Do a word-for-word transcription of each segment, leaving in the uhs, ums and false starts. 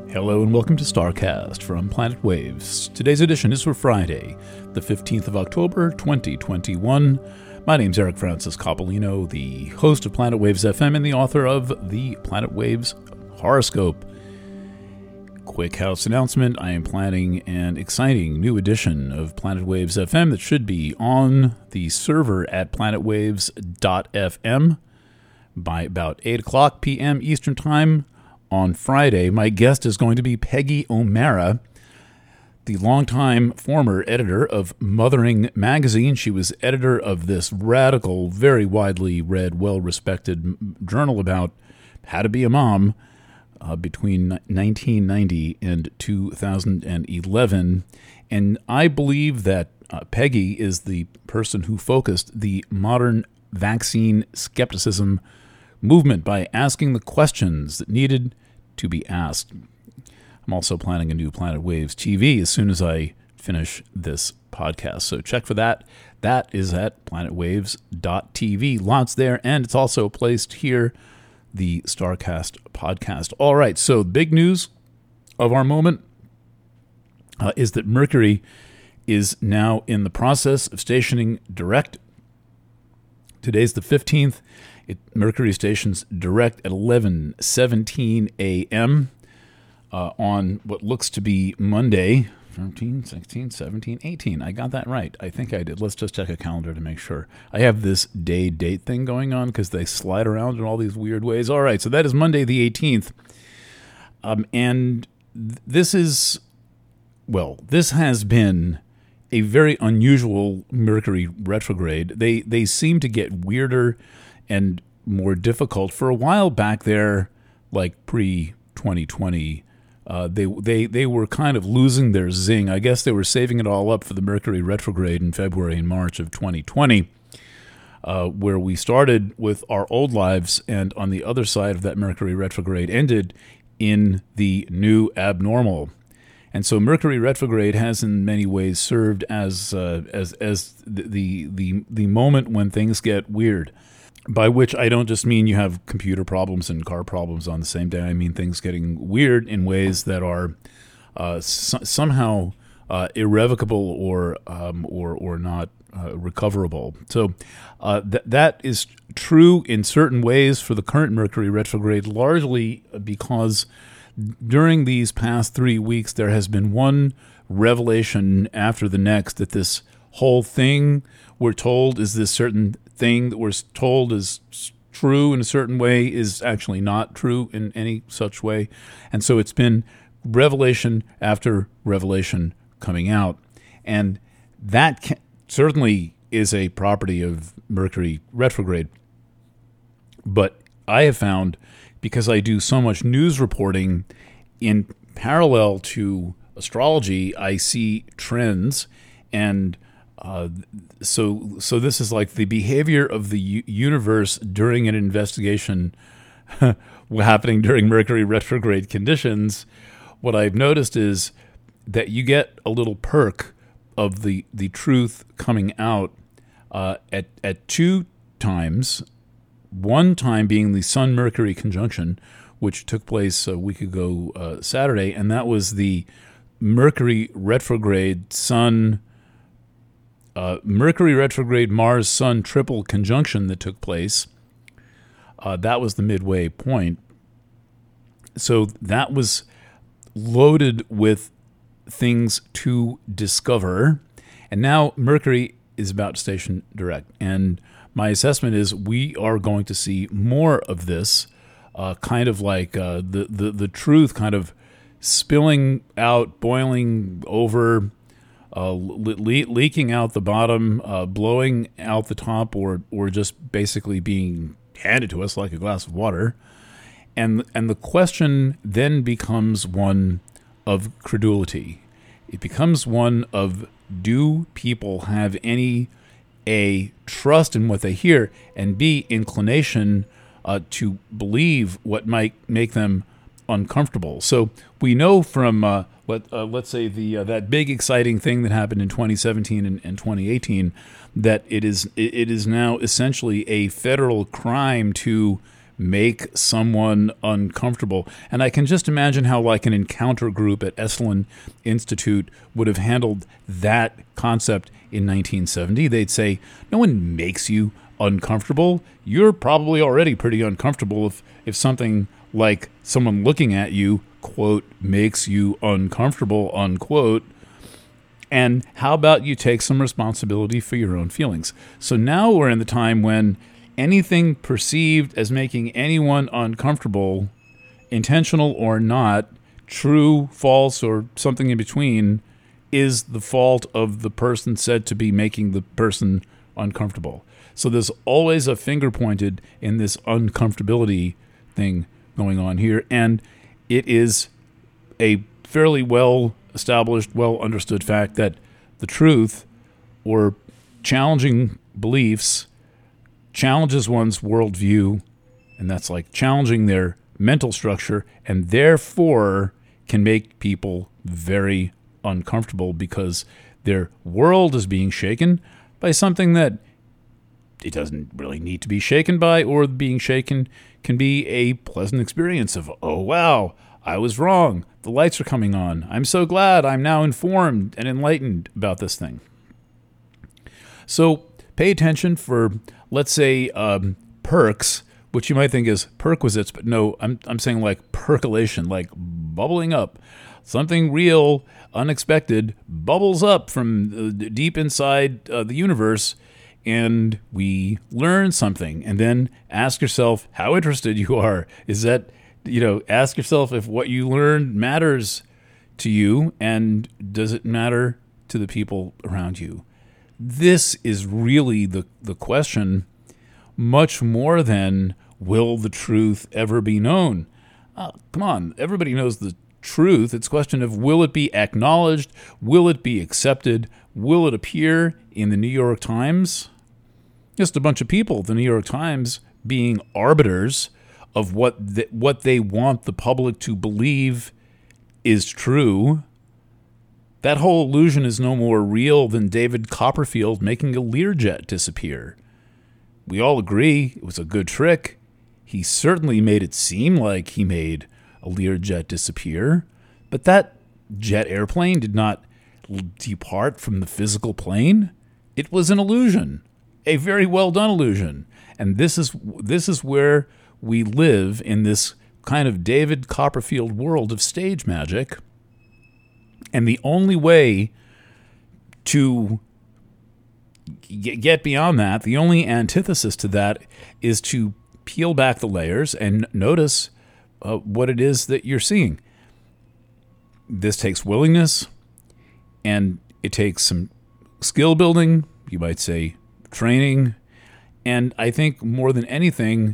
Hello and welcome to StarCast from Planet Waves. Today's edition is for Friday, the fifteenth of October, twenty twenty-one. My name's Eric Francis Coppolino, the host of Planet Waves F M and the author of the Planet Waves Horoscope. Quick house announcement, I am planning an exciting new edition of Planet Waves F M that should be on the server at planet waves dot f m by about eight o'clock p.m. Eastern Time. On Friday, my guest is going to be Peggy O'Mara, the longtime former editor of Mothering Magazine. She was editor of this radical, very widely read, well-respected journal about how to be a mom uh, between nineteen ninety and two thousand eleven. And I believe that uh, Peggy is the person who focused the modern vaccine skepticism movement by asking the questions that needed to be asked. I'm also planning a new Planet Waves T V as soon as I finish this podcast, so check for that. That is at planet waves dot t v. Lots there, and it's also placed here, the StarCast podcast. All right, so big news of our moment uh, is that Mercury is now in the process of stationing direct. Today's the fifteenth. It, Mercury stations direct at eleven seventeen a.m. Uh, on what looks to be Monday, fifteen, sixteen, seventeen, eighteen. I got that right. I think I did. Let's just check a calendar to make sure. I have this day-date thing going on because they slide around in all these weird ways. All right, so that is Monday the eighteenth. Um, and th- this is, well, this has been a very unusual Mercury retrograde. They they seem to get weirder and more difficult. For a while back there, like pre twenty twenty, uh, they they they were kind of losing their zing. I guess they were saving it all up for the Mercury retrograde in February and March of twenty twenty, uh, where we started with our old lives, and on the other side of that Mercury retrograde ended in the new abnormal. And so Mercury retrograde has in many ways served as uh, as as the, the the moment when things get weird. By which I don't just mean you have computer problems and car problems on the same day. I mean things getting weird in ways that are uh, so- somehow uh, irrevocable or um, or or not uh, recoverable. So uh, th- that is true in certain ways for the current Mercury retrograde, largely because during these past three weeks there has been one revelation after the next that this whole thing we're told is this certain thing that we're told is true in a certain way is actually not true in any such way. And so it's been revelation after revelation coming out. And that can, certainly is a property of Mercury retrograde. But I have found, because I do so much news reporting in parallel to astrology, I see trends. And Uh, so so this is like the behavior of the u- universe during an investigation happening during Mercury retrograde conditions. What I've noticed is that you get a little perk of the, the truth coming out uh, at, at two times. One time being the Sun-Mercury conjunction, which took place a week ago uh, Saturday, and that was the Mercury retrograde Sun Uh, Mercury retrograde Mars Sun triple conjunction that took place. Uh, that was the midway point. So that was loaded with things to discover. And now Mercury is about to station direct. And my assessment is we are going to see more of this, uh, kind of like uh, the, the, the truth kind of spilling out, boiling over, Uh, le- leaking out the bottom, uh, blowing out the top, or or just basically being handed to us like a glass of water. And and the question then becomes one of credulity. It becomes one of, do people have any, A, trust in what they hear, and B, inclination uh, to believe what might make them uncomfortable. So we know from uh, let uh, let's say the uh, that big exciting thing that happened in twenty seventeen and, and twenty eighteen that it is it is now essentially a federal crime to make someone uncomfortable. And I can just imagine how like an encounter group at Esalen Institute would have handled that concept in nineteen seventy. They'd say, no one makes you uncomfortable. You're probably already pretty uncomfortable if, if something like someone looking at you, quote, makes you uncomfortable, unquote. And how about you take some responsibility for your own feelings? So now we're in the time when anything perceived as making anyone uncomfortable, intentional or not, true, false, or something in between, is the fault of the person said to be making the person uncomfortable. So there's always a finger pointed in this uncomfortability thing going on here. And it is a fairly well established, well understood fact that the truth or challenging beliefs challenges one's worldview, and that's like challenging their mental structure, and therefore can make people very uncomfortable because their world is being shaken by something that it doesn't really need to be shaken by, or being shaken can be a pleasant experience of, oh, wow, I was wrong. The lights are coming on. I'm so glad I'm now informed and enlightened about this thing. So pay attention for, let's say, um, perks, which you might think is perquisites, but no, I'm I'm saying like percolation, like bubbling up. Something real, unexpected, bubbles up from uh, deep inside uh, the universe, and we learn something. And then ask yourself how interested you are. Is that, you know, ask yourself if what you learned matters to you, and does it matter to the people around you? This is really the, the question, much more than will the truth ever be known? Oh, come on, everybody knows the truth. It's a question of, will it be acknowledged? Will it be accepted? Will it appear in the New York Times? Just a bunch of people, the New York Times, being arbiters of what the, what they want the public to believe is true. That whole illusion is no more real than David Copperfield making a Learjet disappear. We all agree it was a good trick. He certainly made it seem like he made a Learjet disappear, but that jet airplane did not depart from the physical plane. It was an illusion, a very well done illusion. And this is this is where we live, in this kind of David Copperfield world of stage magic. And the only way to get beyond that, the only antithesis to that, is to peel back the layers and notice uh, what it is that you're seeing. This takes willingness, and it takes some skill building, you might say training, and I think more than anything,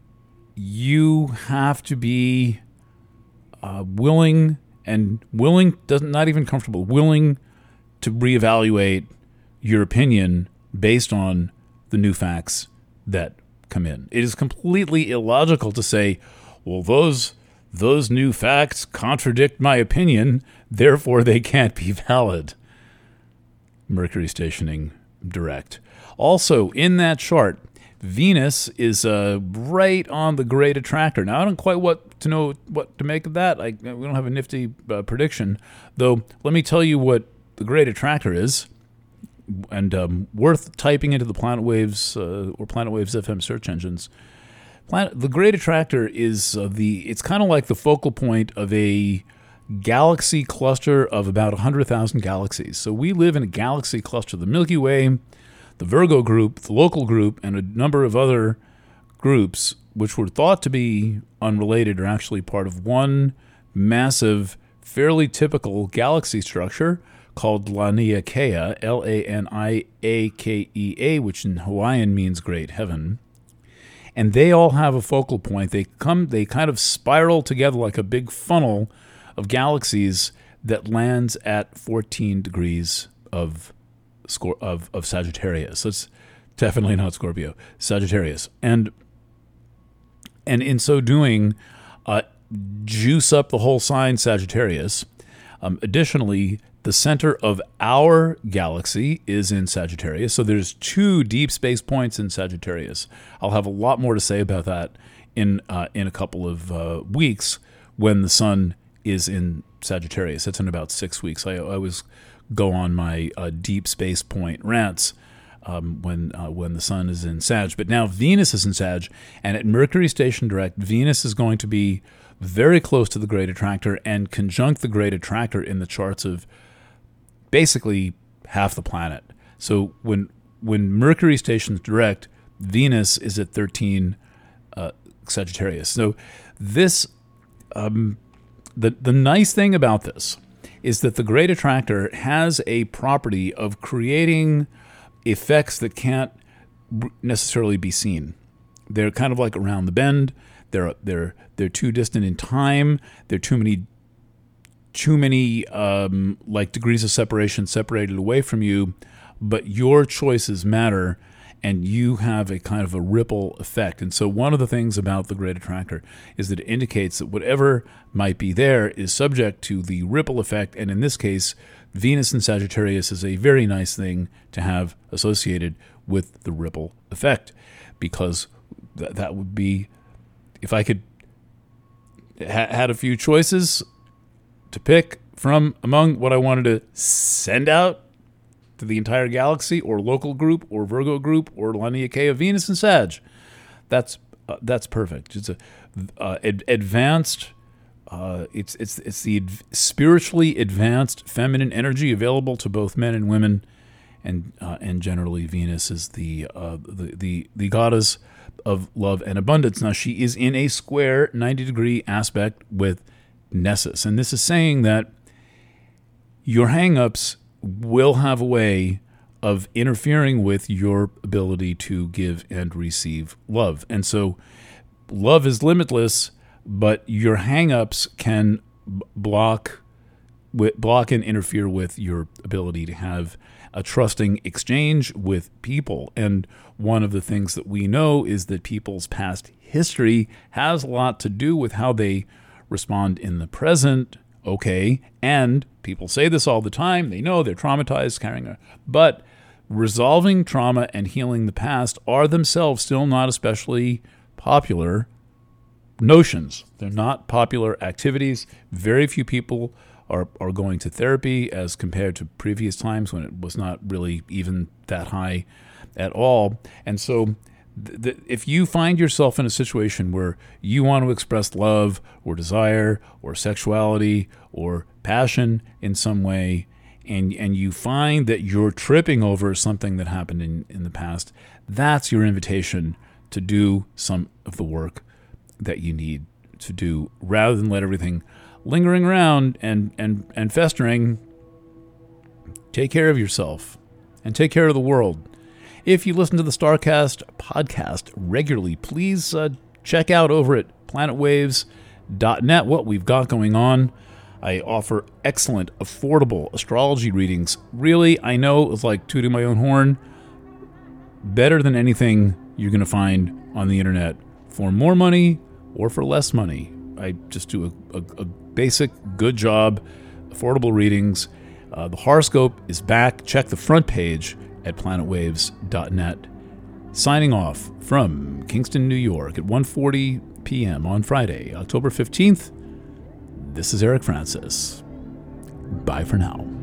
you have to be uh, willing, and willing doesn't not even comfortable, willing to reevaluate your opinion based on the new facts that come in. It is completely illogical to say, well, those those new facts contradict my opinion, therefore they can't be valid. Mercury stationing direct. Also, in that chart, Venus is uh, right on the great attractor. Now, I don't quite what to know what to make of that. I, we don't have a nifty uh, prediction, though. Let me tell you what the great attractor is, and um, worth typing into the Planet Waves uh, or Planet Waves F M search engines. Planet, the great attractor is uh, the. It's kind of like the focal point of a galaxy cluster of about one hundred thousand galaxies. So we live in a galaxy cluster, the Milky Way, the Virgo group, the local group, and a number of other groups which were thought to be unrelated are actually part of one massive, fairly typical galaxy structure called Laniakea, L A N I A K E A, which in Hawaiian means great heaven. And they all have a focal point. They come, they kind of spiral together like a big funnel of galaxies that lands at fourteen degrees of Scor- of, of Sagittarius. So it's definitely not Scorpio, Sagittarius. And and in so doing, uh, juice up the whole sign Sagittarius. Um, additionally, the center of our galaxy is in Sagittarius. So there's two deep space points in Sagittarius. I'll have a lot more to say about that in uh, in a couple of uh, weeks when the sun is in Sagittarius. That's in about six weeks. I, I always go on my uh, deep space point rants um, when uh, when the sun is in Sag. But now Venus is in Sag, and at Mercury station direct, Venus is going to be very close to the Great Attractor and conjunct the Great Attractor in the charts of basically half the planet. So when when Mercury stations direct, Venus is at thirteen uh, Sagittarius. So this, um, the the nice thing about this is that the Great Attractor has a property of creating effects that can't necessarily be seen. They're kind of like around the bend. They're they're they're too distant in time. They're too many too many um, like degrees of separation separated away from you. But your choices matter, and you have a kind of a ripple effect. And so one of the things about the Great Attractor is that it indicates that whatever might be there is subject to the ripple effect. And in this case, Venus in Sagittarius is a very nice thing to have associated with the ripple effect, because th- that would be, if I could ha- had a few choices to pick from among what I wanted to send out to the entire galaxy, or local group, or Virgo group, or Laniakea of Venus and Sag, that's uh, that's perfect. It's a uh, ad- advanced. Uh, it's it's it's the ad- spiritually advanced feminine energy available to both men and women, and uh, and generally Venus is the, uh, the the the goddess of love and abundance. Now she is in a square ninety degree aspect with Nessus, and this is saying that your hang-ups will have a way of interfering with your ability to give and receive love. And so love is limitless, but your hang-ups can block block and interfere with your ability to have a trusting exchange with people. And one of the things that we know is that people's past history has a lot to do with how they respond in the present. Okay, and people say this all the time. They know they're traumatized, carrying a... But resolving trauma and healing the past are themselves still not especially popular notions. They're not popular activities. Very few people are, are going to therapy as compared to previous times when it was not really even that high at all. And so th- th- if you find yourself in a situation where you want to express love or desire or sexuality or passion in some way, and and you find that you're tripping over something that happened in, in the past, that's your invitation to do some of the work that you need to do, rather than let everything lingering around and, and, and festering. Take care of yourself and take care of the world. If you listen to the StarCast podcast regularly, please uh, check out over at planet waves dot net what we've got going on. I offer excellent, affordable astrology readings. Really, I know it's like tooting my own horn. Better than anything you're going to find on the internet for more money or for less money. I just do a, a, a basic, good job, affordable readings. Uh, the horoscope is back. Check the front page at planet waves dot net. Signing off from Kingston, New York at one forty p.m. on Friday, October fifteenth. This is Eric Francis. Bye for now.